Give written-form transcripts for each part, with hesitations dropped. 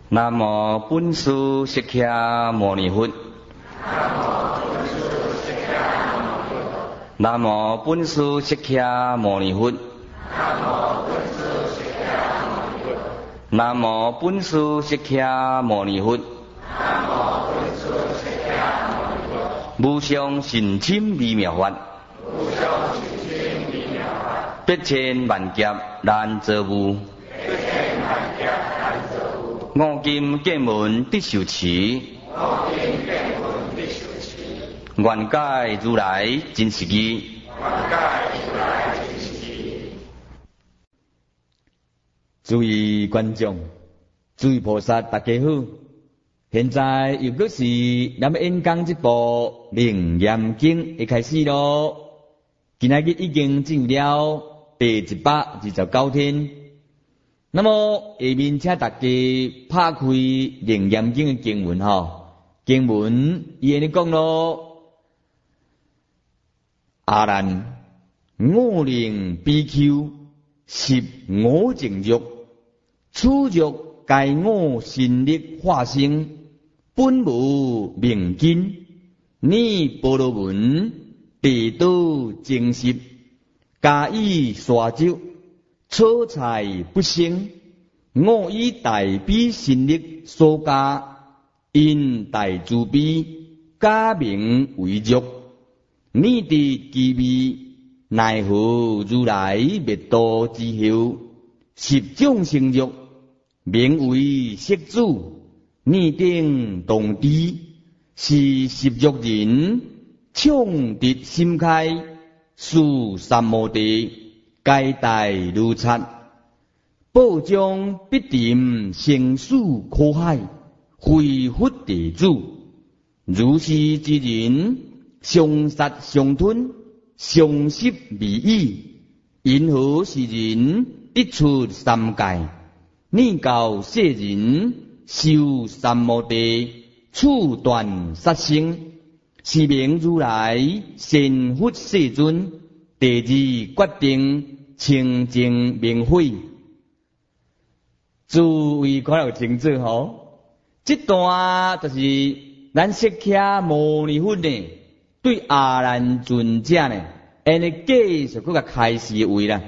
南无本师释迦牟尼佛。南无本师释迦牟尼佛。南无本师释迦牟尼佛。无上甚深微妙法，百千万劫难遭遇。五金剑门得受持，愿解如来真实义。诸位观众，诸位菩萨，大家好。现在又搁是咱们演讲这部《楞严经》会开始咯。今仔日已经进入了第129天。那么下面请大家拍开《楞严经》的经文经文伊安尼讲咯：阿难，我令比丘习我净欲，此欲盖我心力化生，本无明根。你波罗门地道精实，加以刷酒，草菜不生。我以大悲心力所加，因大慈悲加名为欲。你的机微，奈何如来灭度之后，十种成欲，名为色主。你定动知，是十欲人，冲得心开，属三摩地，皆大如刹，报将必定生死苦海，非佛地主。如是之人，相杀相吞，相习未已，因何是人得出三界？你教世人修三摩地，处断杀生，是名如来善佛世尊。第二决定清净明慧。诸位看有清楚这段就是咱释迦牟尼佛呢对阿难尊者呢，安尼继续搁甲开示话啦。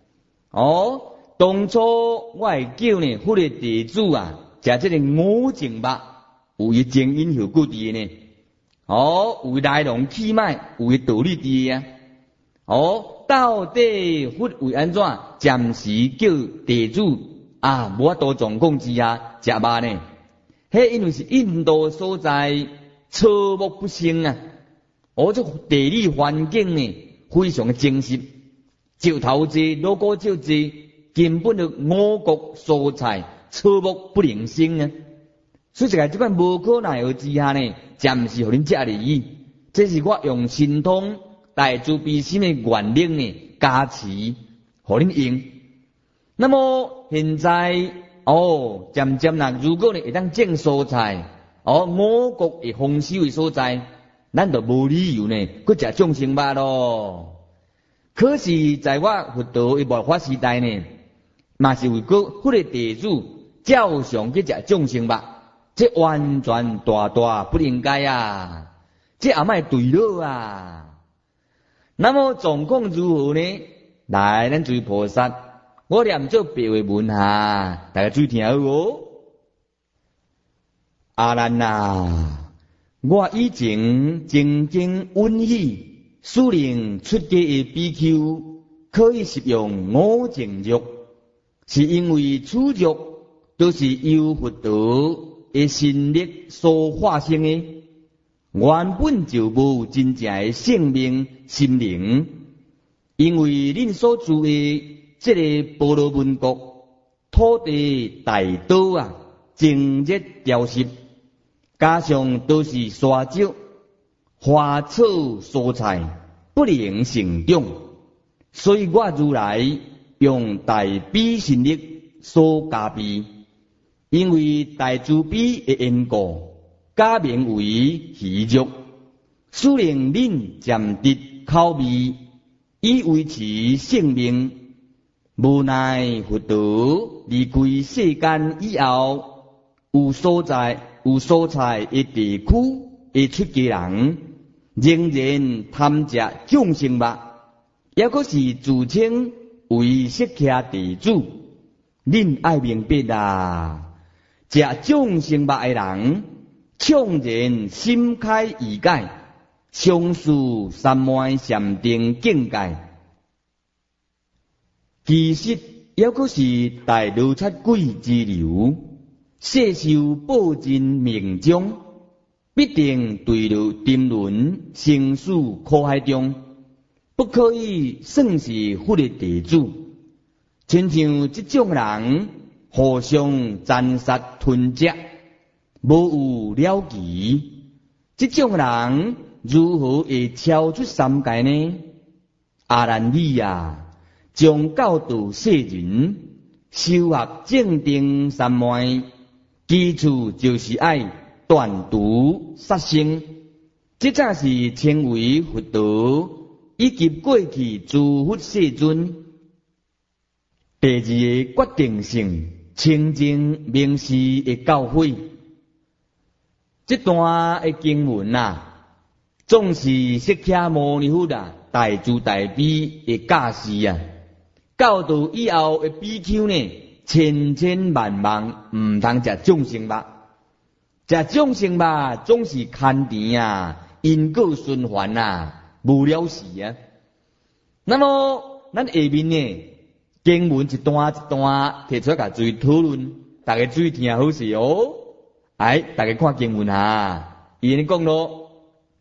当初我会叫呢佛的弟子食这个五净肉，有伊前因后果伫呢。有来龙去脉，有伊道理伫到底佛为安怎暂时叫弟子无法度状况之下食肉呢？迄因为是印度所在，草木不生这地理环境呢非常的精实，石头济，罗果少济，根本就五谷蔬菜草木不能生所以这款无可奈何之下呢，暂时互恁食而已。这是我用神通大慈悲心的愿力呢加持，互恁用。那么现在渐渐如果呢会当种蔬菜，五谷会丰收的所在，咱就无理由呢搁食众生肉咯。可是在我佛道的末法时代呢，嘛是为个佛的弟子照常去食众生肉，这完全大不应该这也莫对了那么状况如何呢？来，咱诸位菩萨，我念做白话文大家注意听好阿难我以前曾经允许使令出家的比丘可以食用五净肉，是因为此肉都是由佛道的心力所化生的，原本就无真正的性命心灵。因为恁所住的这个婆罗门国土地大岛静热潮湿，加上都是沙石、花草蔬菜不能成长，所以我如来用大悲心力所加被。因为大慈悲的缘故，加名为喜肉，使令恁渐得口味，以维持性命。无奈佛道离开世间以后， 有所在的地区的出家人，仍然贪食众生肉，也可是自称为释迦弟子。恁爱明白啊！食众生肉的人，怆然心开意解，相似三昧禅定境界。其实也可是大罗刹鬼之流，世受报尽命中，必定坠入沉沦生死苦海中，不可以算是佛的弟子。亲像这种人互相残杀吞食，无有了期。这种人如何会超出三界呢？阿难你啊，将教导世人修学正定三昧，基础就是爱断毒杀生，这才是称为佛道，以及过去诸佛世尊。第二个决定性清净明示的教诲，这段的经文啊，总是释迦牟尼佛啊大慈大悲的教示啊，教导以后的比丘呢，千万唔通食众生肉，食众生肉总是牵甜啊，因果循环啊，无了事啊。那么咱下面呢？经文一段一段提出来，注意讨论，大家注意听好势哦。大家看经文啊，伊安尼讲咯，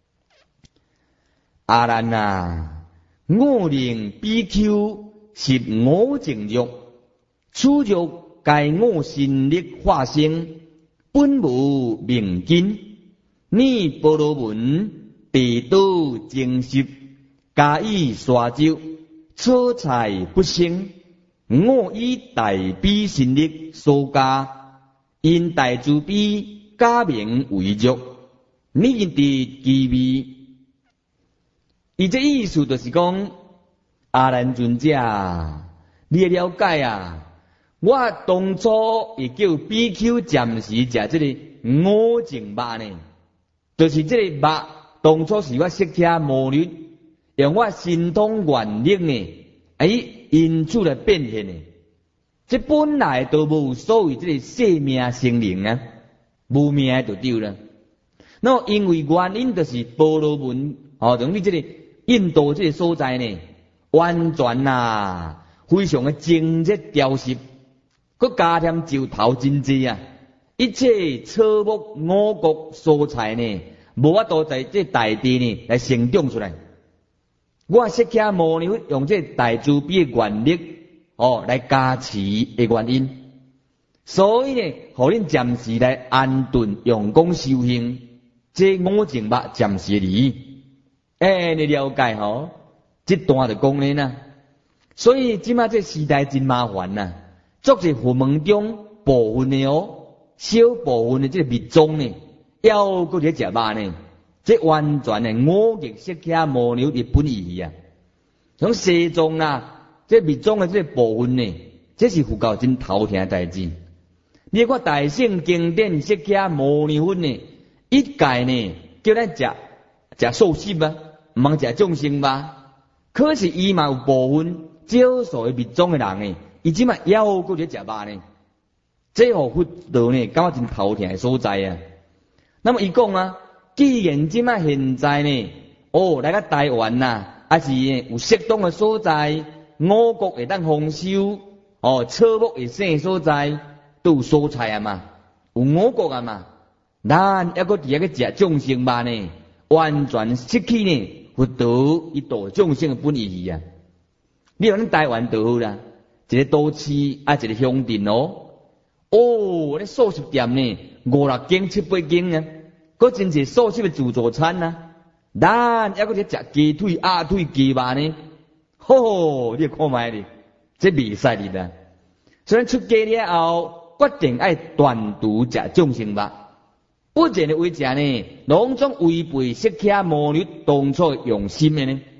阿难啊，我令比丘是我净欲，此欲该我心力化生，本无明根。你波罗门地道精习，加以刷酒，初菜不生。我以大悲心力所加，因大慈悲加名为欲，你的机微。伊这意思就是讲，阿难尊者，你了解啊？我当初也叫比丘暂时食这个五净肉呢，就是这个肉，当初是我释迦牟尼用我神通愿力呢。因此来变现的，这本来都无所谓这个生命生灵啊，无命就丢了。那么因为原因就是波罗门等于这个印度这个所在呢，完全非常的精热雕饰，佮加添石头真济啊，一切草木五谷蔬菜呢，无法度在这大地呢来生长出来。我释迦牟尼佛用这大慈悲的愿力来加持的原因，所以呢，互恁暂时来安顿用功修行，这五净肉暂时离。你了解吼？这段就讲咧呐。所以即马这时代真麻烦呐，作者佛门中部分的小部分的这个密宗呢，要搁咧食肉呢。这完全的我逆释迦牟尼的本意啊！从西藏这密宗的这部分呢，这是佛教真头疼的代志。你看大圣经典释迦牟尼佛呢，一概呢叫咱食素食啊，唔通食众生吧？可是伊嘛有部分少数的密宗的人呢，伊即嘛要搁咧食肉呢，这互佛道呢感觉真头疼的所在啊！那么伊讲啊。既然即马现在呢，来到台湾还是有适当的所在，五谷会当丰收，草木会生所在，都有蔬菜啊嘛，有五谷啊嘛，咱还搁伫遐个食众生肉呢，完全失去呢佛道以度众生的本意啊！你讲咱台湾就好啦，一个都市一个乡镇那素食店呢，5-6间、7-8间啊。嗰真是素食的自助餐啊！咱还搁咧食鸡腿、鸭腿、鸡肉呢，你看卖哩，这未使哩啦。所以出家了后，决定爱断除食众生肉，不然的为食呢，拢总违背释迦牟尼当初用心的呢。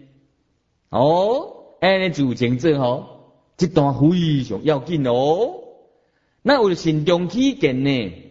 安尼自证做这段非常要紧那为了慎重起见呢。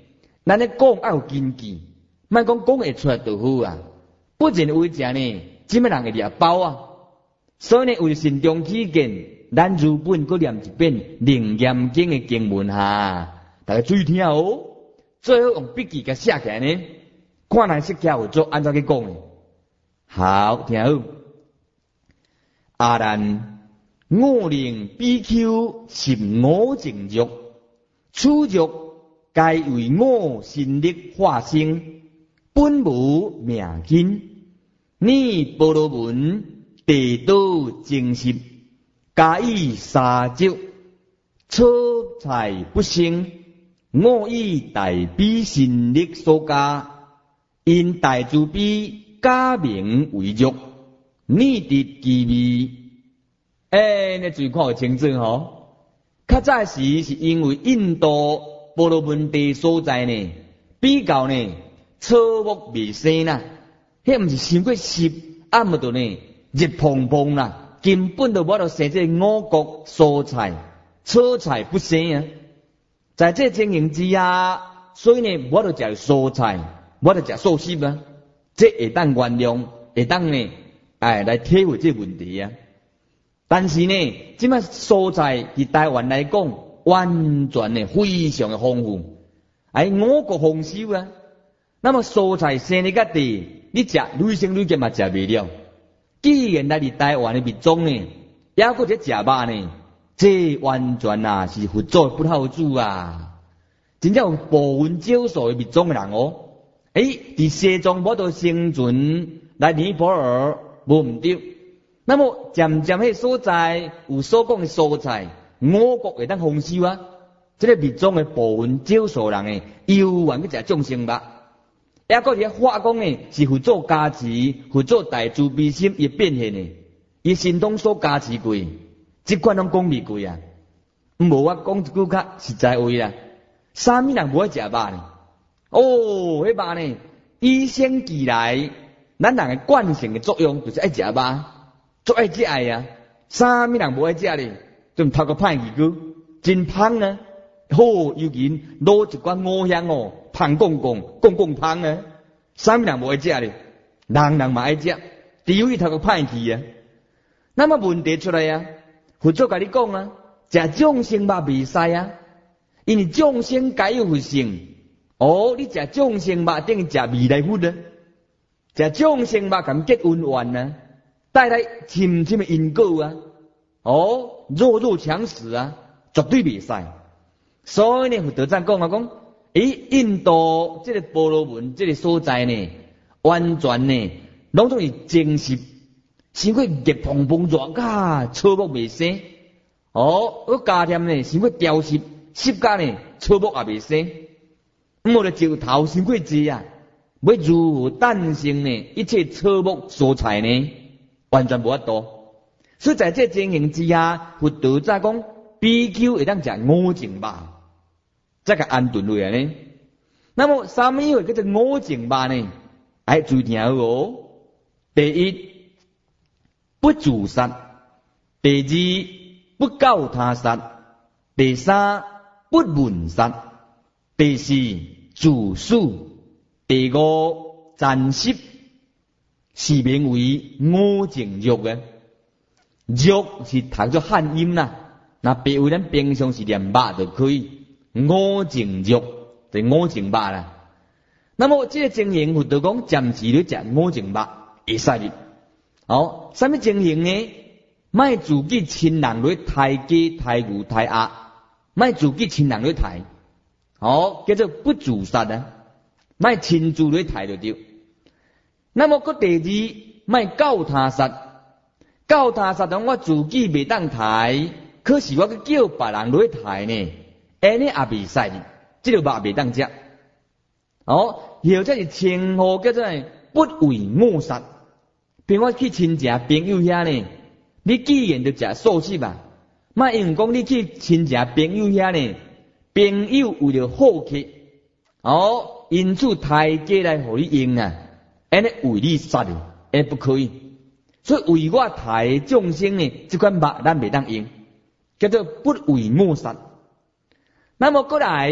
咱咧讲要有根据，莫讲会出来就好啊。不认为这呢，怎么人会掠包啊？所以呢，为慎重起见，咱如本搁念一遍《楞严经》的经文哈，大家注意听哦。最好用笔记甲写起来呢，看咱识教有做安怎去讲呢？好，听好。阿难，我令比丘是我净dục，此dục该为我心力化生，本无命根。你波罗门地道精实，假以沙足，车财不生。我以大悲心力所加，因大慈悲假名为dục，你得其味。你注意看有清楚吼。较早时是因为印度波罗门地所在呢，比较呢草木未生啦，迄毋是伤过湿，毋着呢热蓬蓬啦，根本就无得生这五谷蔬菜，草菜不生啊。在这情形之下，所以呢，无得食蔬菜，无得食素食啊。这会当原谅，会当呢，来体会这问题啊。但是呢，即摆蔬菜伫台湾来讲，完全呢非常的丰富，五谷丰收啊。那么蔬菜生在个地，你食愈生愈减嘛食袂了。既然来伫台湾的民众呢，还搁在食肉呢，这完全啊是佛祖不好主啊！真正有部分少数的民众的人哦，伫西藏无得生存，来尼泊尔无毋对。那么渐渐迄所在有所讲的蔬菜，五谷会当丰收啊！这个民众的部分少数人呢，犹原去食众生肉。还搁伫法讲呢，是佛祖加持，佛祖大慈悲心伊变现的，伊心中所加持过，即款拢讲未过啊。无我讲一句较实在话啦，啥物人无爱食肉呢？迄肉呢，与生俱来，咱人的惯性的作用就是爱食肉，足爱食啊。啥物人无爱食呢？就头壳歹去句，真芳啊！尤其攞一罐五香哦，芳公芳啊！啥物人无爱食呢？人人嘛爱食，只有伊头壳歹去啊。那么问题出来啊，佛祖甲你讲啊，食众生肉未使啊，因为众生皆有佛性。你食众生肉等于食未来佛啊，食众生肉咁结恩怨啊，带来深深的因果啊。弱强食啊，绝对未使。所以呢，佛陀赞讲啊，讲印度这个波罗门这个所在呢，完全呢，拢总是精实，伤过热蓬蓬热甲草木未生。加添呢，伤过潮湿，湿甲呢草木也未生。我的石头伤过济啊，要如何诞生呢？一切草木蔬菜呢，完全无法度。所以在这情形之下，佛陀再讲，比丘会当食五净肉，再个安顿落来呢。那么啥物会叫做五净肉呢？注意听好哦。第一，不自杀；第二，不教他杀；第三，不闻杀；第四，自死；第五，暂息，是名为五净肉嘅。肉是读作汉音啦，那别为咱平常是念肉就可以。五净肉就五净肉啦。那么这个情形，佛陀讲暂时咧食五净肉会使哩。什么情形呢？莫自己亲人咧杀鸡、杀牛、杀鸭，莫自己亲人咧杀。叫做不自杀啊，莫亲自咧杀就对。那么个第二，莫教他杀。教他杀当我自己未当杀，可是我去叫别人来杀呢，安尼也未使哩，这个肉未当食。或者是称呼叫做不为我杀。比如我去亲戚朋友遐呢，你既然就食素食嘛，莫因为讲你去亲戚朋友遐呢，朋友为了好客，因此杀鸡来互你用啊，安尼为你杀哩，安不可以。所以为我杀众生呢，这款肉咱未当用，叫做不为我杀。那么过来第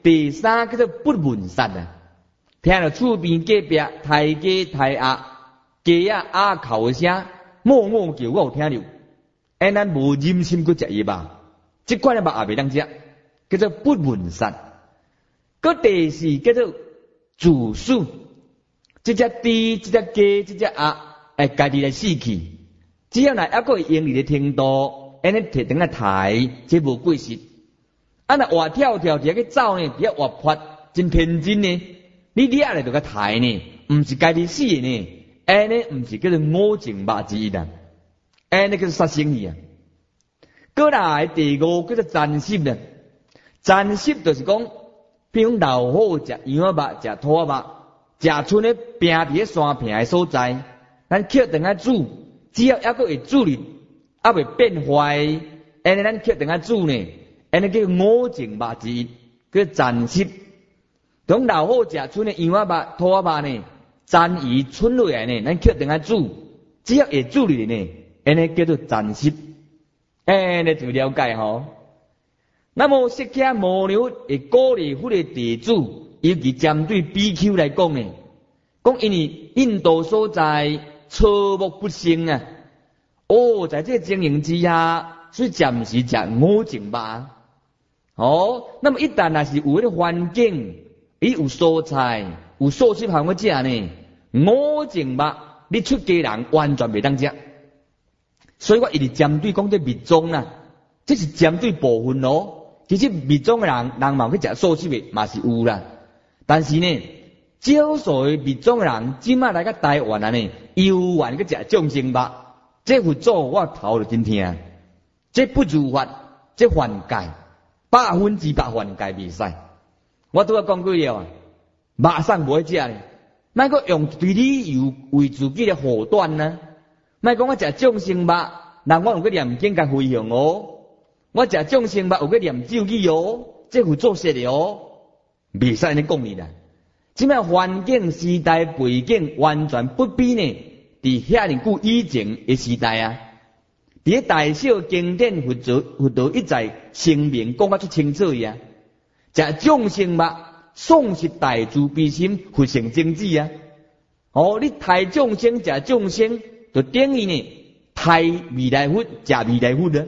第三叫做不闻杀啊，听到厝边隔壁抬鸡抬鸭，鸡啊鸭哭的声，默默叫我有听到，咱无忍心去食伊吧，这款的肉也袂当食，叫做不闻杀。个第四叫做自死，这只猪、这只鸡、这只鸭，家己来死去，只要来抑个盈利的程度，尼摕等下抬，这无过失。若活跳跳伫个走呢，伫个活泼，真天真呢。你掠来就个抬呢，毋是家己死的呢，尼毋是叫做五情肉之一啊，尼叫做杀生去啊。过来第五叫做残食呢，残食就是讲。比如老虎食羊仔肉、食兔仔肉，食剩咧平伫咧山平的所在，咱捡等下煮，只要抑个会煮哩，还未变坏，安尼咱捡等下煮呢，安尼叫五情肉之一，叫残食。当老虎食剩咧羊仔肉、兔仔肉呢，残余剩落来呢，咱捡等下煮，只要会煮哩呢，安尼叫做残食。你就了解吼。那么释迦牟尼会鼓励佛的弟子，尤其针对比丘来讲呢，讲因为印度所在草木不生啊，在这个情形之下，所以暂时食五情肉。那么一旦若是有迄个环境，伊有蔬菜、有素食项要食呢，五情肉你出家人完全袂当食。所以我一直针对讲这密宗啦，这是针对部分咯。其实密宗的人嘛去食素食的嘛是有啦，但是呢，少数的密宗的人即马来到台湾啊呢，有愿去食众生肉，这佛祖我头就真听，这不如法，这犯戒，100%犯戒袂使。我拄仔讲过了啊，肉送无去食咧，莫阁用对理由为自己的护短呢，莫讲我食众生肉，人我用去念经甲回向哦。我食众生肉有个念咒语哦，这有做实的哦，袂使安尼讲你啦。即摆环境时代背景完全不比呢，伫遐尼久以前的时代啊，伫大小经典佛陀一再声明讲得出清楚啊。食众生肉，丧失大慈悲心，佛性正知啊。你抬众生食众生，就等于呢抬未来佛，食未来佛啊。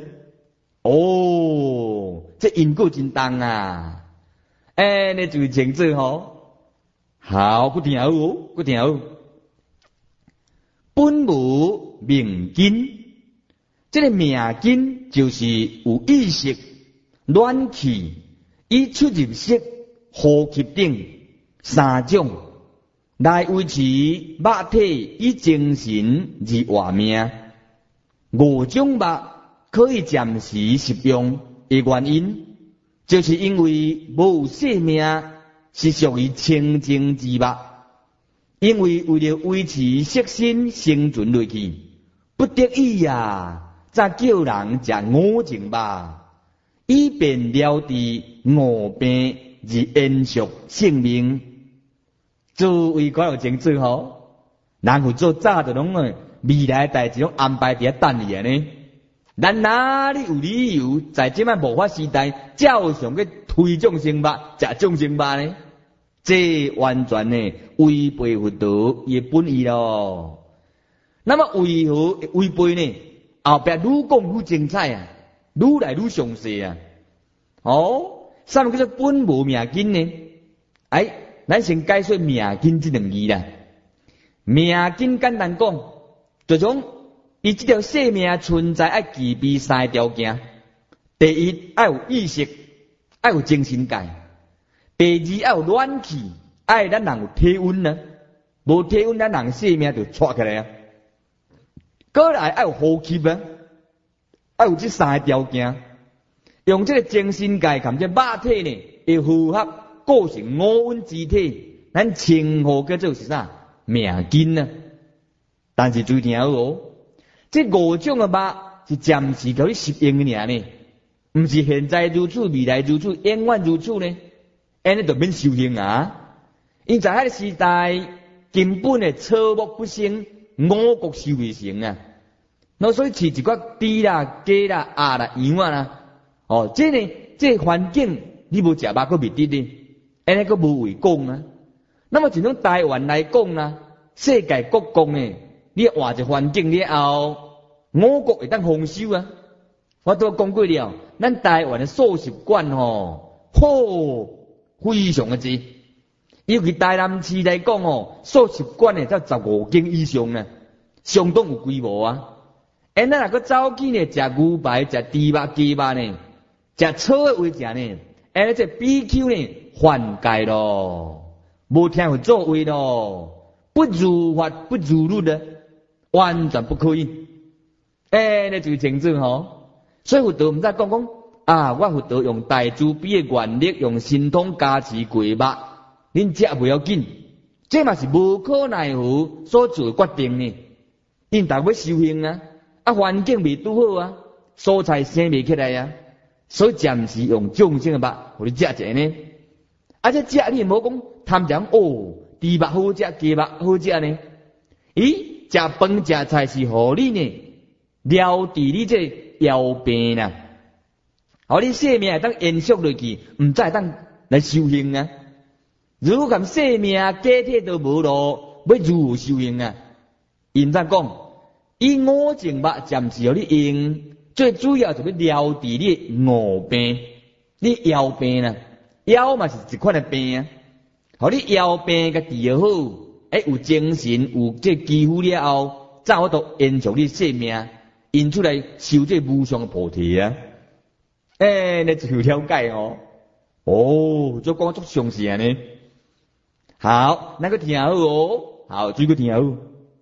这因果真重啊！你就是清楚吼。好，不听好，不听好。本无命根，这个命根就是有意识、暖气、以出入息、呼吸等三种，来维持肉体以精神而活命。5种肉可以暂时食用的原因，就是因为无有生命是属于清净之肉，因为为了维持色身生存落去，不得已啊，才叫人食五情肉，以便了治恶病而延续性命。诸位讲有清楚吼，人有做早就拢未来代志拢安排伫遐等伊呢。咱哪里有理由在这摆末法时代照常去推众生肉、食众生肉呢？这完全呢违背佛陀伊本意咯。那么为何会违背呢？后壁愈讲愈精彩啊，愈来愈详细啊。啥物叫做本无命根呢？咱先解说命根这两字啦。命根简单讲，就种伊这条生命存在要具备3条件：第一，要有意识，要有精神界；第二，要有暖气，咱人有体温呢。无体温，咱人生命就错起来啊。过来要有呼吸啊，要有这3个条件。用这个精神界含这肉体呢，会符合构成5蕴之体，咱称呼叫做是啥？命根啊。但是注意听好哦。这5种的肉是暂时给你适应的尔呢，不是现在如此，未来如此，永远如此呢。安尼就免修行啊！因在迄个时代根本的草木不生，五谷收未成啊。那所以饲一寡猪啦、鸡啦、鸭啦、羊啦，这环境你无食肉，佫袂得呢。 安尼个无为讲啊。那么就从台湾来讲啦，世界各国呢，你换一环境了后，我国会当丰收啊。我都讲过了，咱台湾的素食馆非常的多。尤其台南市来讲素食馆呢才15间以上呢，相当有规模啊。咱若个走去呢，食牛排、食猪肉、鸡肉呢，食草的位食呢，这 BQ 呢犯戒咯，无听有作为咯，不如法不如律的，完全不可以。那就是情况所以佛陀唔再讲我佛陀用大慈悲的原力，用神通加持过肉，恁食不要紧，这嘛是无可奈何所做决定呢。因大要修行啊，环境未拄好啊，蔬菜生未起来啊，所以暂时用众生的肉，互你食者呢。这食你无讲贪讲猪肉好食，鸡肉好食呢？食饭食菜是互你呢了治你这腰病呐，互你生命会当延续落去，唔再当来修行啊。如果咁生命假体都无咯，要如何修行啊？因怎讲？以五净肉暂时互你用，最主要就要了治你五病，你腰病啊，腰嘛是一款的病啊。互你腰病甲治好，有精神，有这肌肤了后，才有都延续你生命。因出来修这无上菩提啊！你就了解这讲足详细呢。好，那个听好好，最个听好。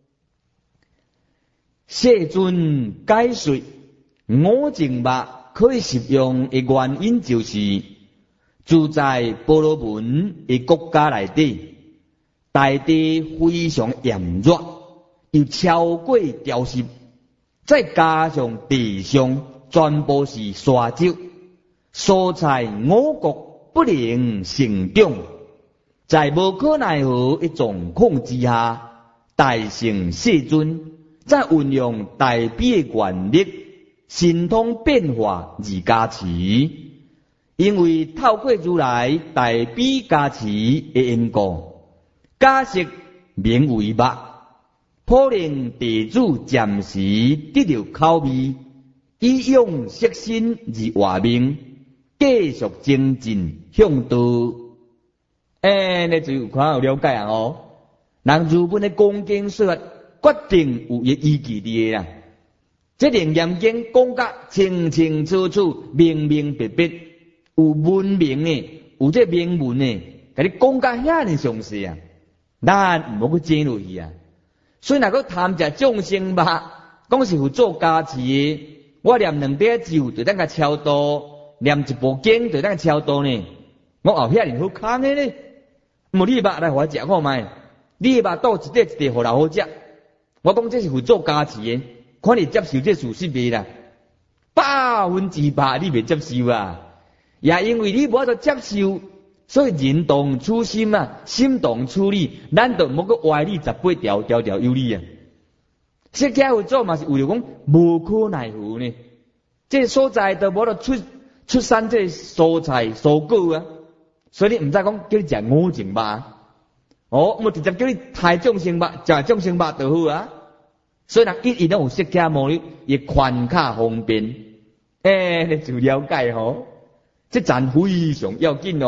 世尊解说五净肉可以食用的原因，就是住在婆罗门的国家内底，大地非常炎热，又超过潮湿。再加上地上全部是沙洲，蔬菜五谷不能成长，在无可奈何的状况之下，大乘世尊再运用大悲的原力，神通变化而加持，因为透过如来大悲加持的因果，假设名为肉。可能地主暂时得到口味，以用色身而活命，继续精进向道。你就有看有了解人日本的讲经说法，决定有依据的啦。这楞严经讲甲清清楚楚、明明白白，有文明呢，有这明文呢，甲你讲甲遐尼详细啊，咱唔好去争落去啊。所以若个贪食众生肉，讲是有做加持的，我念2杯酒就当甲超度，念1部经就当超度呢。我后遐尼好康的呢，无你肉来互我食看卖，你肉倒一块一块互人好食。我讲这是有做加持的，看你接受这事实未啦？100%你未接受啊？也因为你无法度接受。所以人动处心啊，心动处理，咱就莫个歪理18条，条条有理啊。释迦佛祖嘛是为了讲无可奈何呢，这所在都无得出产这蔬菜蔬果啊，所以你唔再讲叫你食五净肉，我直接叫你太众生肉，食众生肉就好啊。所以人一定有释迦牟尼也宽卡方便，你就了解这赞非常要紧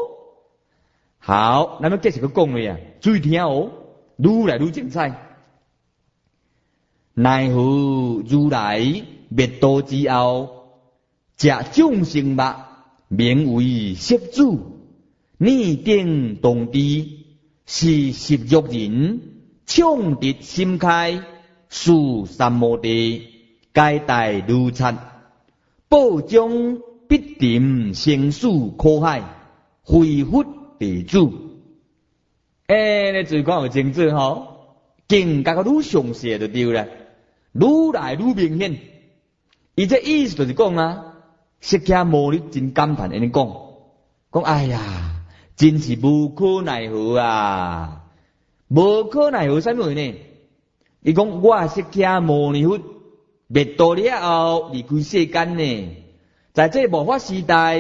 好，咱们继续去讲了啊，注意听愈来愈精彩。奈何如来灭度之后，食众生肉，名为摄主，逆顶动地，是十欲人，冲敌心开，树三摩地，皆大如贼，报将必定生死苦海，恢复地主。你最讲有精致更加个愈详细就对了，愈来愈明显。伊这意思就是讲释迦牟尼真感叹安尼讲哎呀，真是无可奈何啊！无可奈何啥物呢？伊讲我释迦牟尼佛灭度了后离开世间呢，在这末法时代，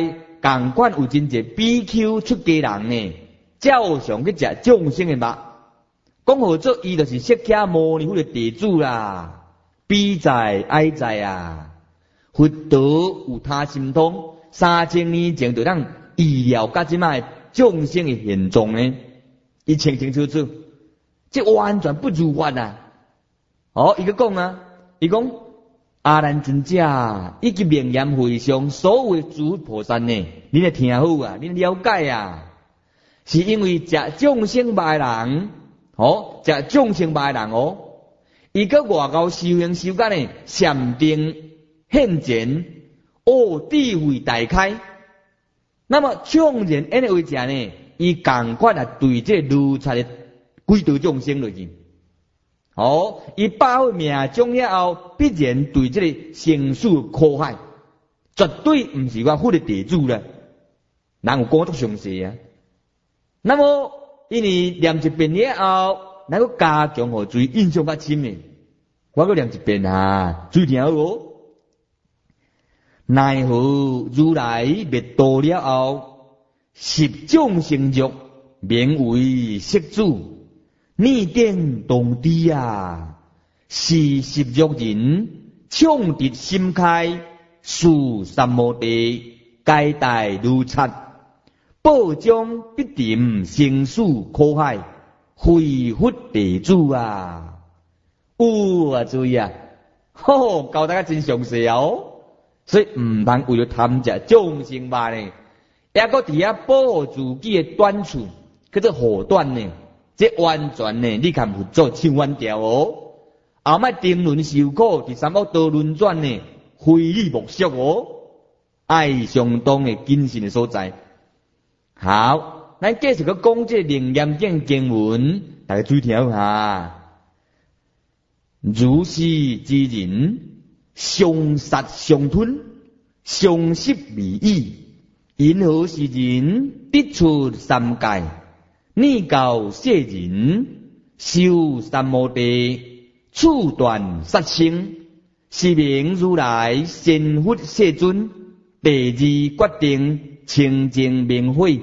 共款有真侪比丘出家人呢，照常去食众生的肉。讲好做，伊就是释迦牟尼佛的弟子啦。比在哀在啊，佛陀有他心通，3000年前就让预料甲即卖众生的现状呢，伊清清楚楚，这完全不如法啊！伊个讲啊，伊讲阿难尊者以及名言会上所有诸佛菩萨呢，恁来听好啊，恁了解啊，是因为食众生肉的人，食众生肉的人伊个外高修行修干呢，禅定现前，智慧大开。那么纵然安尼为食呢，伊共款啊对这如来的几道众生落去。伊把握命中了后，必然对这个生死苦海，绝对毋是我佛的弟子啦。人有讲足详细啊。那么因为念一遍了后，咱个加强互注意印象较深诶。我个念一遍啊，注意听好奈何如来灭度了后，10种成就，名为释主。逆电动地啊，是10欲人，冲敌心开，树三摩地，皆大如贼，报将必定生死苦海，非佛弟子啊！注意啊，教大家真详细所以唔通为了贪食众生肉呢，也搁伫遐保护自己的短处，叫做护短呢。这完全呢，你看佛祖唱反调后摆定轮受苦，第三恶道轮转呢，非你莫属爱相当的谨慎的所在。好，咱继续去讲这楞严经经文，大家注意听下。如是之人，相杀相吞，相食未已，因何是人得出三界？逆教世人，修三摩地，处断杀生，是名如来仙佛世尊。第二决定清净明慧，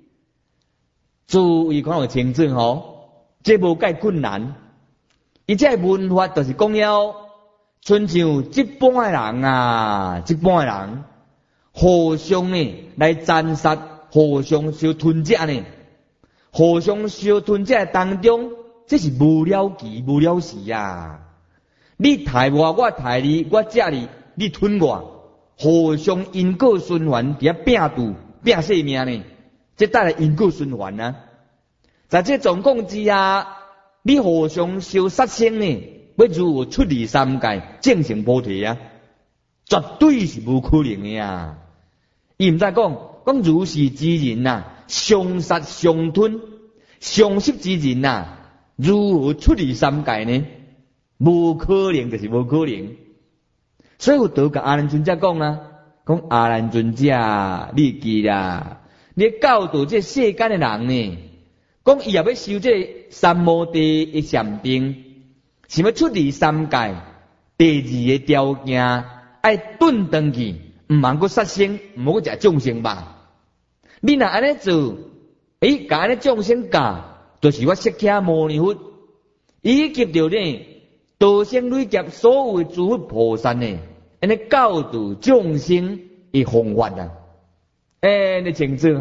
注意看有清净这无介困难。伊这文法就是讲了，亲像一般的人啊，一般的人互相呢来斩杀，互相相吞食呢。互相相吞这当中，这是无了期无了时啊！你害我，我害你，我食你，你吞我，互相因果循环，伫遐拼度拼性命呢？这带来因果循环啊！在这状况之下，你互相相杀生呢，要如何出离三界，正成菩提啊？绝对是无可能的啊！伊毋再讲如是之人呐。相杀相吞，相食之人呐，如何出离三界呢？无可能，就是无可能。所以有道甲阿难尊者讲啊，讲阿难尊者，你记啦，你教导这世间的人呢，讲伊也要修这三摩地的禅定，想要出离三界。第二个条件，爱顿回去，毋通阁杀生，毋好阁食众生肉。你若安尼做，甲安尼众生教，就是我释迦牟尼佛，以及着呢，道生累劫所有诸佛菩萨呢，安尼教导众生的方法啊！你清楚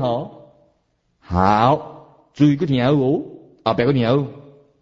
好，注意个听好后壁个听好。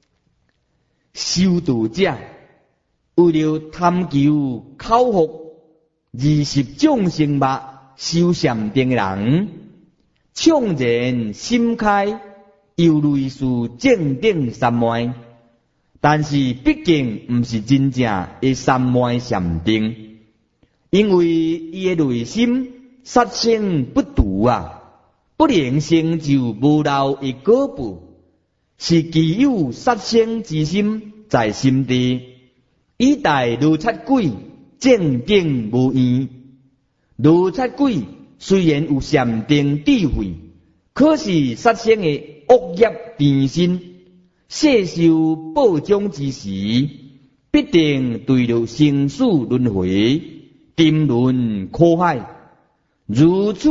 修道者为了贪求口福，20众生肉修禅定的人。纵然心开，又类似正定三昧，但是毕竟毋是真正的三昧禅定，因为伊的内心杀生不除啊，不能成就无漏的果报，是具有杀生之心在心地，以待如贼鬼正定无异。如贼鬼虽然有禅定智慧，可是杀生的恶业缠身，世受报将之时，必定对着生死轮回，沉沦苦海。如此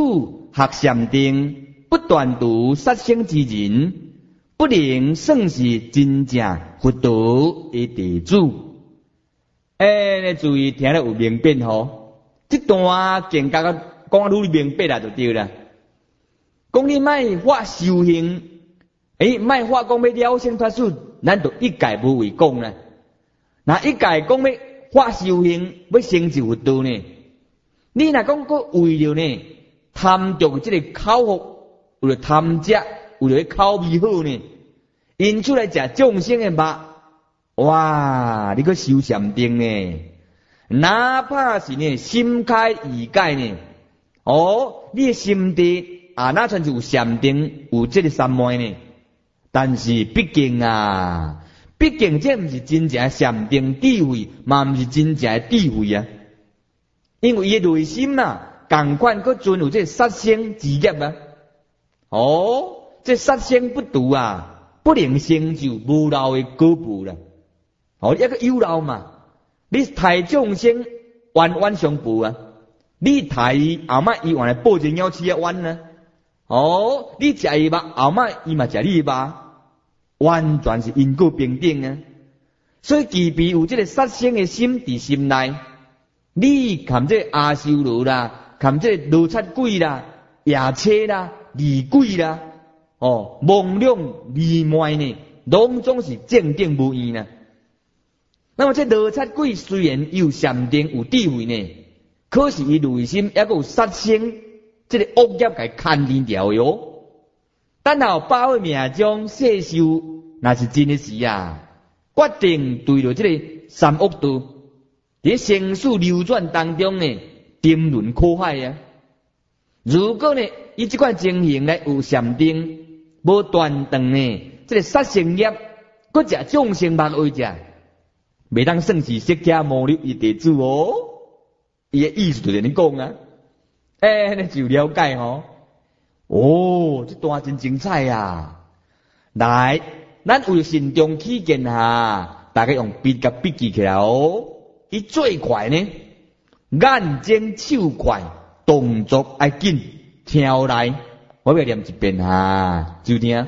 学禅定，不断度杀生之人，不能算是真正佛道的弟子。你注意听了有明白吼？这段经讲啊愈明白啦，就对啦。讲你卖发修行，卖发讲要了生脱死，咱就一概无为讲啦。那一概讲要发修行，要成就佛道呢？你若讲个为了呢，贪着这个口福，为了贪食，为了口味好呢，因出来食众生的肉，哇！你个修禅定呢？哪怕是呢心开意解呢，你的心地那算是有禅定，有这个三昧呢。但是毕竟这不是真正的禅定智慧，嘛不是真正的智慧啊。因为伊的内心同款佫存有这杀生之业啊。这杀生不除不能成就无漏的果报啦。一个有漏嘛，你杀众生冤相报啊。你杀伊后摆伊换来报一鸟鼠冤啊。你食伊肉后摆伊嘛食你肉，完全是因果平等啊。所以即便有这个杀生的心伫心内，你看这阿修罗啦，看这罗刹鬼啦、夜车啦、厉鬼啦，梦中离昧呢，拢总是正定无异呢。那么这罗刹鬼虽然有禅定有智慧呢，可是伊内心还有杀生这个恶业给牵连掉哟。等候把握命中世寿，那是真的是决定对着这个三恶道，在生死流转当中呢，沉沦苦海啊。如果呢，伊这款情形呢有禅定，无断断呢，这个杀生业，搁食众生肉为食，袂当算是释迦牟尼的弟子哦。伊的意思就是你讲啊，你就了解这段真精彩啊！来，咱为慎重起见大家用笔甲笔记起来伊最快呢，眼睛手快，动作爱紧，跳来，我要念一遍就听。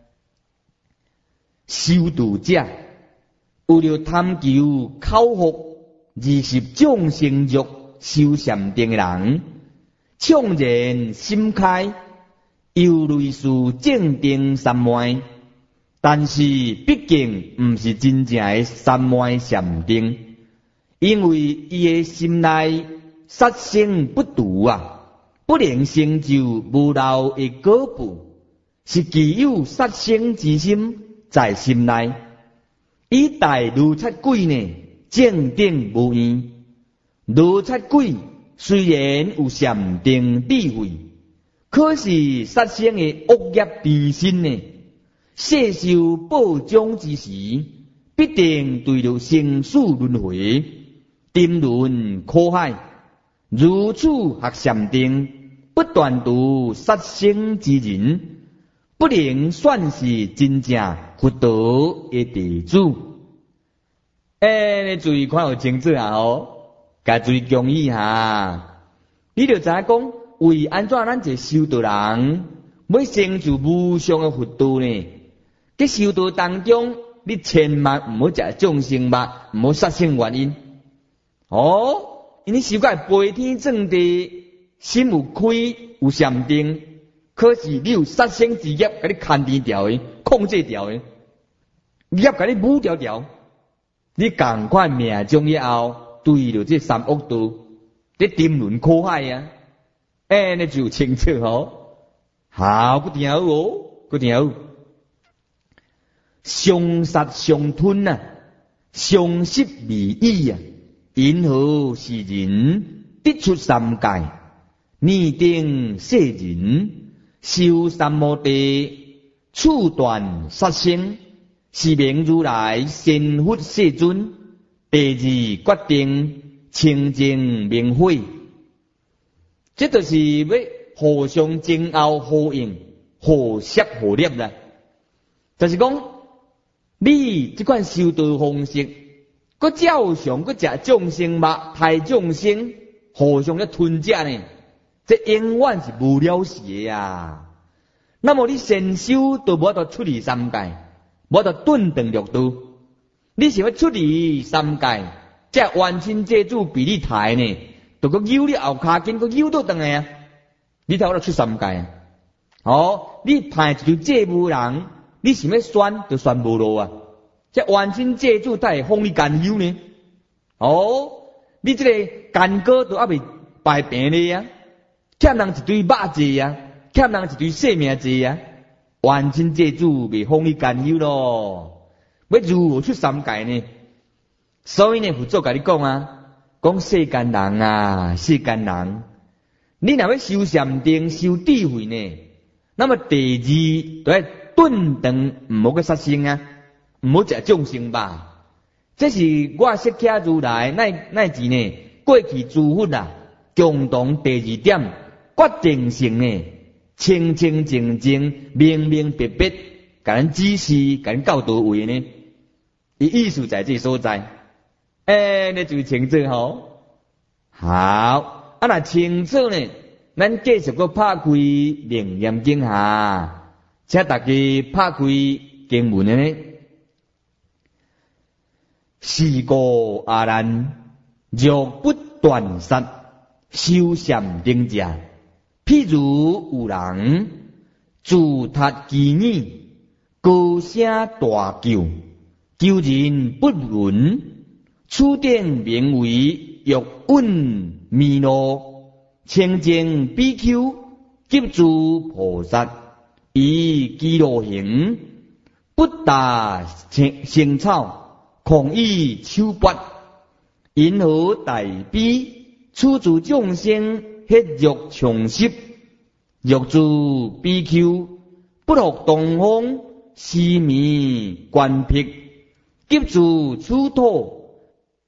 修道者为了贪求口福，而是众生欲修禅定的人，纵然心开，又类似正定三昧，但是毕竟不是真正的三昧禅定，因为伊的心内杀生不除不能成就无漏的果报，是具有杀生之心在心内。以大如刹鬼呢，正定无异。如刹鬼虽然有禅定智慧，可是杀生的恶业变身呢，世寿报将之时，必定对着生死轮回，沉沦苦海。如此学禅定，不断度杀生之人，不能算是真正佛道的弟子。你注意看有清楚该注意讲义你就知影讲，为安怎咱这修道人要成就无上的佛道呢？在修道当中，你千万唔好食众生肉，唔好杀生原因。因为修改飞天正地，心有开有禅定，可是你有杀生之业，给你牵制掉的，控制掉的，业给你舞掉掉，你赶快命中以后，对着这三恶道，这沉沦苦海你就清楚好，不听好不听好。相杀相吞相失未已因何是人得出三界，拟定世人修三摩地，处断杀生，是名如来仙佛世尊第二决定清净明慧。这就是要互相争拗呼应，互摄互摄啦。就是讲，你这款修道方式，佮照常佮食众生肉，害众生，互相咧吞食呢， 这永远是无了时的啊。那么你先修都无得出离三界，无得顿顿六度。你想要出离三界，这完全借助比你抬呢，都个扭你后骹筋，个扭倒转来啊！你才有得出三界啊！哦，你派一条借无人，你想要选就选无路啊！这完全借助才会放你干休呢。哦，你这个干戈都还未摆平你啊，欠人一堆肉债啊，欠人一堆性命债啊，完全借助未放你干休咯。要如何出三界呢？所以呢，佛祖甲你讲啊，讲世间人啊，世间人，你若要修禅定、修智慧呢，那么第二就要顿顿唔好去杀生啊，唔好食众生吧。这是我释迦如来那字呢，过去诸佛啊，共同第二点决定性呢，清清净净、明明白白，甲咱指示、甲咱教导位呢。伊意思在这所在，那就清楚吼。好，若清楚呢，咱继续个拍开楞严经下，请大家拍开经文呢。是故阿难，若不断杀，修禅定者，譬如有人自他其耳，高声大叫。求人不闻，此典名为欲运弥罗，清净比丘及诸菩萨，以基罗行，不达生草，恐以手拔，因何大悲？此诸众生hết欲穷习，欲诸比丘不落东方，西弥观僻。急住出土，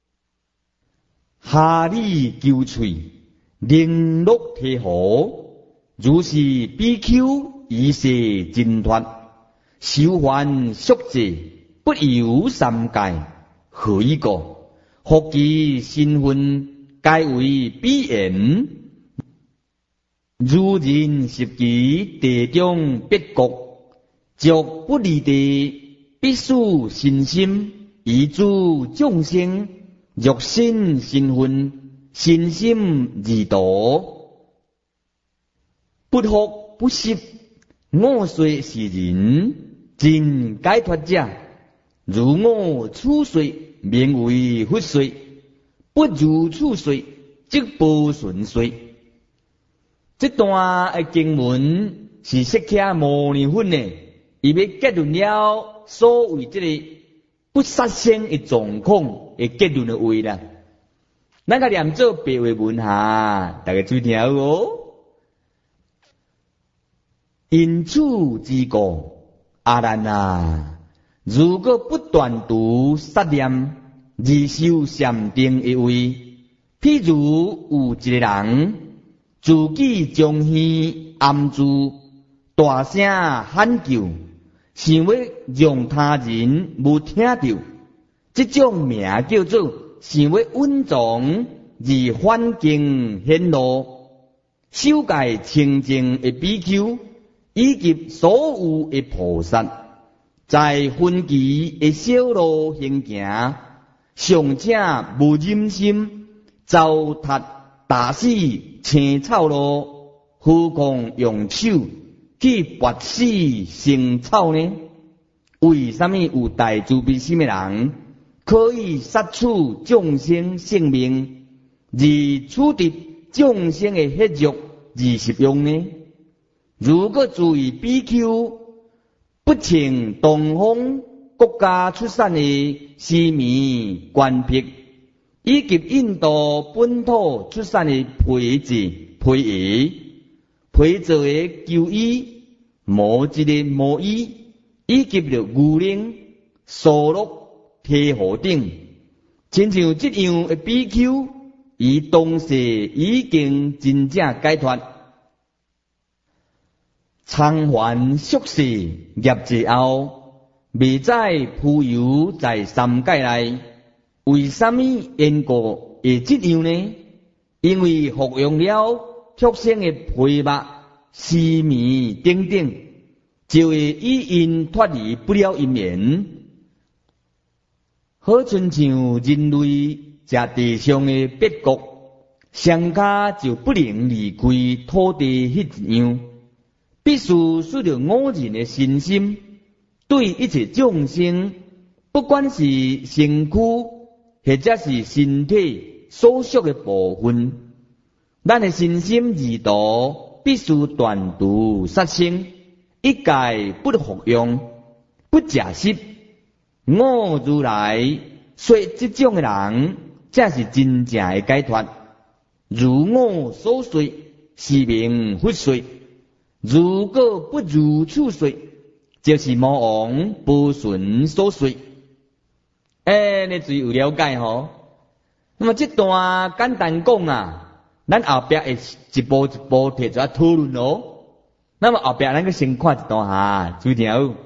下里求翠，零落提河，如是比丘以是尽脱，修还宿者，不由三界，何以故？复其身份，皆为彼缘。如人习其地中别国，逐不离地。必须信心，以诸众生欲心身份，信心而度，不服不习，我虽是人，真解脱者，如我此说，名为佛说；不如此说，即不顺说。这段的经文是释迦牟尼佛呢，伊要结论了。所谓这个不杀生的状况的结论的话啦，咱个念做白话文下，大家注意听哦。因此之故，阿难啊，如果不断读杀念，而修禅定的话，譬如有一个人自己将耳按住，大声喊叫。想要让他人无听到，这种名叫做想要稳重而环境显露，修戒清净的比丘，以及所有的菩萨，在分期的小路行行，尚且无忍心糟蹋打死青草路，何况用手去拔死生草呢？为什么有大慈悲心的人可以杀除众生性命，而处得众生的血肉而食用呢？如果注意比丘不请东方国家出产的西弥观僻，以及印度本土出产的皮子皮衣。配做的旧衣、毛质的毛衣，以及着牛铃、梭鹿、提河等，亲像这样的比丘，伊当时已经真正解脱，偿还宿世业之后，未再浮游在三界内。为什么因果会这样呢？因为服用了畜生的皮肉、尸糜等等，就会以因脱离不了因缘。好亲像人类食地上的八谷，上家就不能离开土地迄一样，必须使着五人的身心，对一切众生，不管是身躯或者是身体所属的部分，咱的身心二道必须断除杀生，一概不服用，不假食。我如来说，这种的人才是真正的解脱。如我所说，是名佛说；如果不如此说，就是魔王不顺所说。你最有了解吼。那么这段简单讲啊，咱后壁会一步一步提出来讨论咯。那么后壁咱个先看一段哈，注意听好。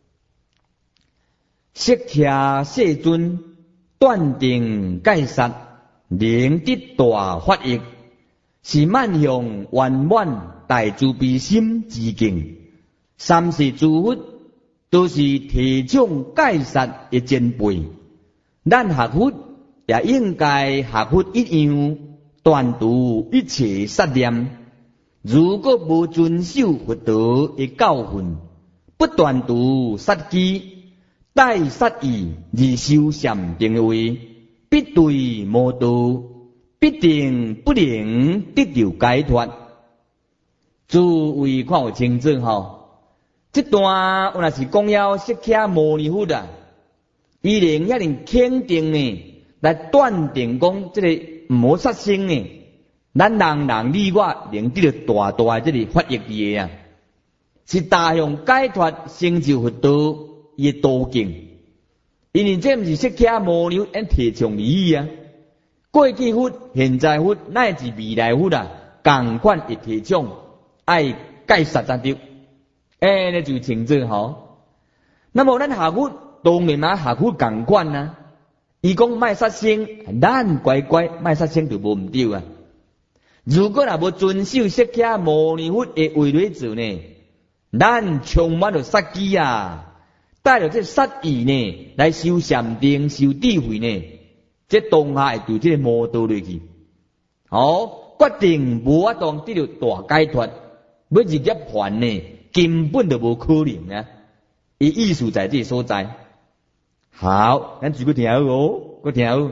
释迦世尊断定戒杀，能得大法益，是万向圆满大慈悲心之境。三世诸佛都是提倡戒杀的前辈，咱学佛也应该学佛一样，断除一切杀念。如果无遵守佛道的教训，不断除杀机，待杀意而修禅定位，必对魔道，必定不能得到解脱。诸位看有清楚吼，这段有若是讲了释迦牟尼佛啊，伊能遐尼肯定呢，来断定讲这个唔好杀生呢，咱人人你我能得到大大的这个法益的啊，是大向解脱成就佛道的途径。因为这毋是释迦牟尼佛提倡而已啊，过去佛、现在佛乃至未来佛啊，共款会提倡爱戒杀才对。那就清楚吼。那么咱学佛当然嘛学佛共款啊。伊讲卖杀生，咱乖乖卖杀生就无毋对啊。如果若无遵守释迦牟尼佛的话来做呢，咱充满着杀机啊！带着这杀意呢，来修禅定、修智慧呢，这当下会对这个魔道落去。决定无法当得到大解脱，要入涅槃呢，根本就无可能啊！伊意思在这所在。好，咱继续听好哦，我听好。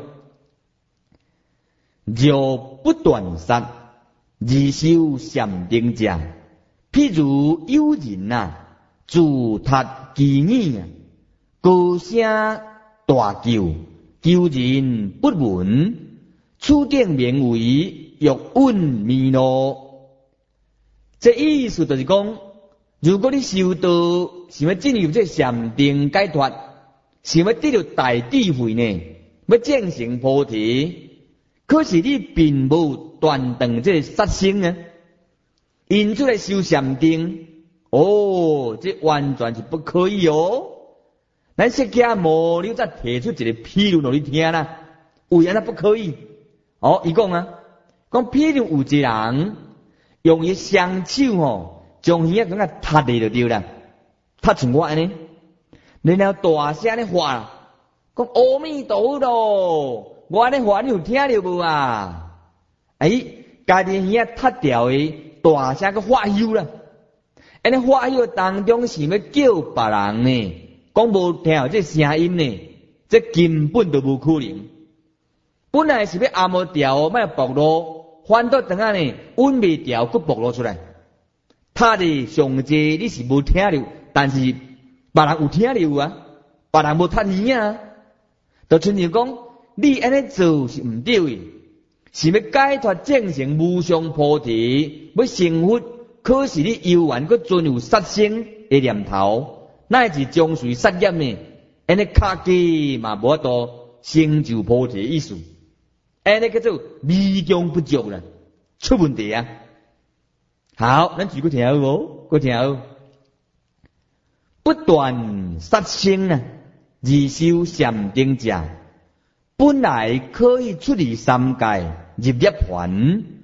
若不断杀，而修禅定者，譬如有人自杀其耳高声大叫，求人不闻，此定名为欲稳迷路。这意思就是讲，如果你修道想要进入这禅定解脱，想要得到大智慧呢，要证成菩提，可是你并无断断这杀生啊，因此来修禅定。这完全是不可以哦。咱释迦牟尼再提出一个譬如给你听啦，为安那不可以？伊讲讲譬如有一个人用伊双手将鱼咁个踢地就对啦，踢像我安尼，然后大声咧喊，讲阿弥陀佛咯，我安尼喊你有听到无啊？家己鱼踢掉的，大声个发忧啦。安尼发忧当中是要叫别人呢，讲无听到这声音呢，这根本都无可能。本来是要按摩掉，莫暴露，反倒等下呢，稳未掉，佫暴露出来。他的上济你是无听到，但是别人有听到啊，别人无踢你啊，就亲像讲，你安尼做是毋对的，是要解脱证成无上菩提，要成佛。可是你犹原佫存有杀生的念头，乃至将随杀业呢？安尼卡机嘛无法度成就菩提的意思，安尼叫做迷宫不足啦，出问题啊！好，咱继续听好，搁听好，不断杀生而修禅定者，本来可以出离三界入涅槃，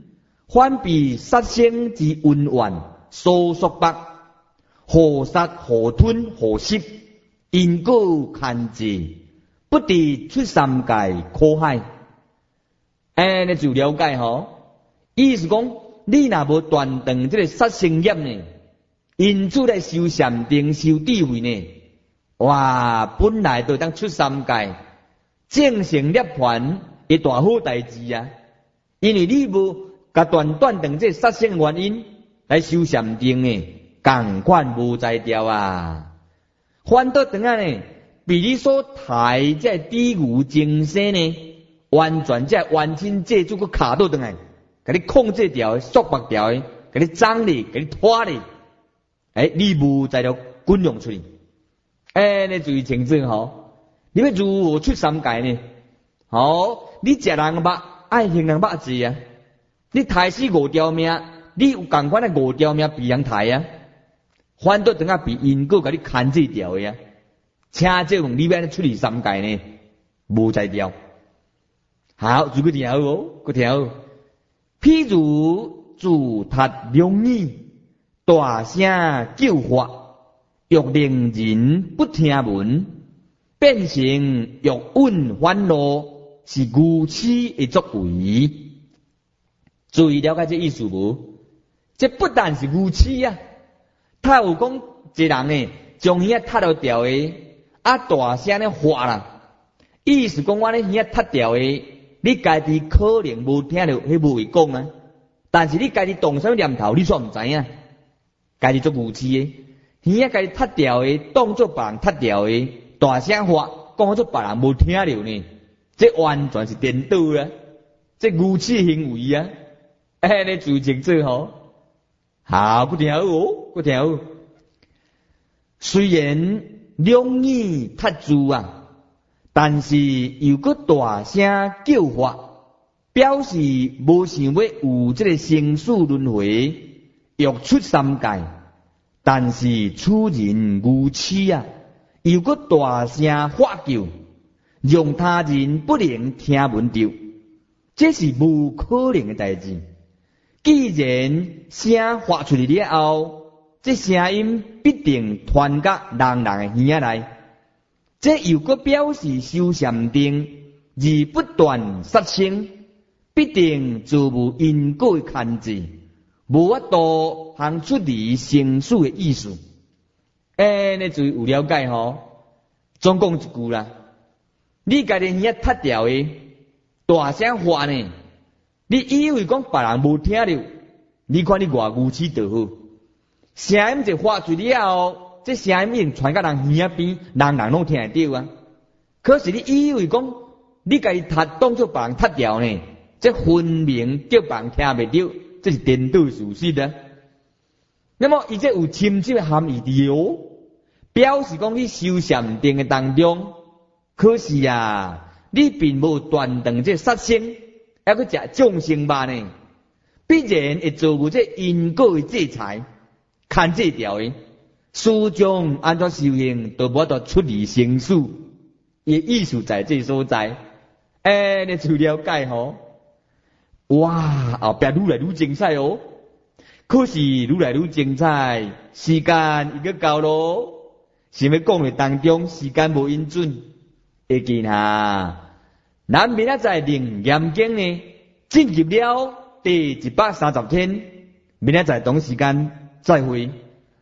反被杀生之温怨所束缚，何杀何吞何食，因果牵制，不得出三界苦海。你就了解吼，意思讲，你若无断断这个杀生业呢，因此来修禅定、修智慧呢，哇，本来就当出三界，正成涅槃，一大好代志啊！因为你无甲断断这杀生原因来修禅定呢，共款无在调啊！反倒等下呢，被你所抬这低牛精神呢，完全这完全借助个卡倒等来，给你控制掉、束缚掉，给你张力、给你拖力，你无在了滚涌出去。你注意清楚吼，你要如何出三界呢？你食人肉，爱听人肉字啊！你抬死5条命，你有共款的5条命被人抬啊！反倒等下被因果给你牵制掉的啊！请这问你要出去三界呢？无在调。好，如果听好哦，个听好。譬如自他两耳，大声叫发，欲令人不听闻，变成欲运烦恼，是愚痴的作为。注意了解这意思无？这不但是愚痴啊，他有讲一人呢，将耳踢到掉的，大声咧发啦，意思讲我咧耳踢掉的。你家己可能无听到，迄无会讲啊。但是你家己动什么念头，你却唔知影。家己做无知的，耳家己踢掉的，当作别人踢掉的，大声话，讲做别人无听到呢。这完全是颠倒啊！这愚痴行为啊！你注意清楚吼。好，不听好哦，不听好。虽然两耳踢住啊。但是又个大声叫发，表示无想要有这个生死轮回，欲出三界。但是此人愚痴啊，又个大声发叫，让他人不能听闻到，这是无可能的代志。既然声发出去了后，这声音必定传到人的耳来。这又个表示修禅定而不断杀生，必定就无因果的牵制，无法度行出离生死的意思。你注意有了解吼？总讲一句啦，你家己耳踢掉的，大声发呢？你以为讲别人无听到？你看你偌愚痴就好，声音就发出了后。这声音已经传到人耳边，人人拢听得到啊。可是你以为讲，你家己踢当作别人踢掉呢？这分明叫别人听袂到，这是颠倒事实啊。那么，伊这有深深的含义的哦，表示讲你修禅定的当中，可是啊，你并无断断这杀生，还去食众生肉呢，必然会做有这因果的制裁，牵制掉的。始终按照修行，都无法度出离生死，伊意思在这所在。你就了解吼。哇，后壁愈来愈精彩哦。可是愈来愈精彩，时间已经到咯。想要讲的当中，时间无允准，会见哈。咱明仔载灵验经呢，进入了第130天，明仔载同时间再会。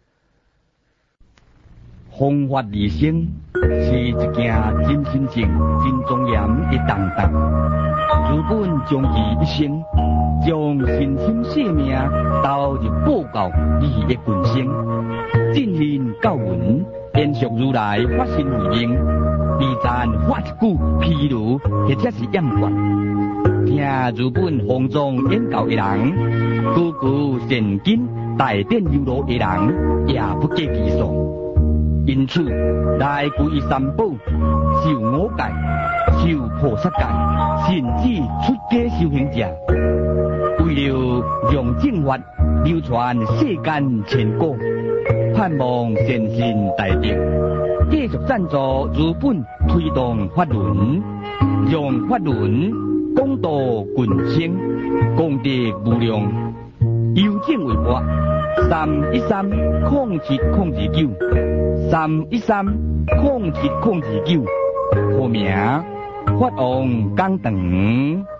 弘法利生是一件真神圣、真庄严的动作。如本将其一生，将身心性命投入报告利益群生，进行教闻，延续如来法身慧命，离赞发一句披露，或者是掩冠。听如本弘宗演教的人，句句善经大典优罗的人，也不计其数。因此，来皈依三宝，修五戒，修菩萨戒，甚至出家修行者，为了让正法流传世间千古，盼望善信大德继续赞助如本推动法轮，让法轮广度群生。 功德无量，邮政为拨3130709，3130709，号名法王讲堂。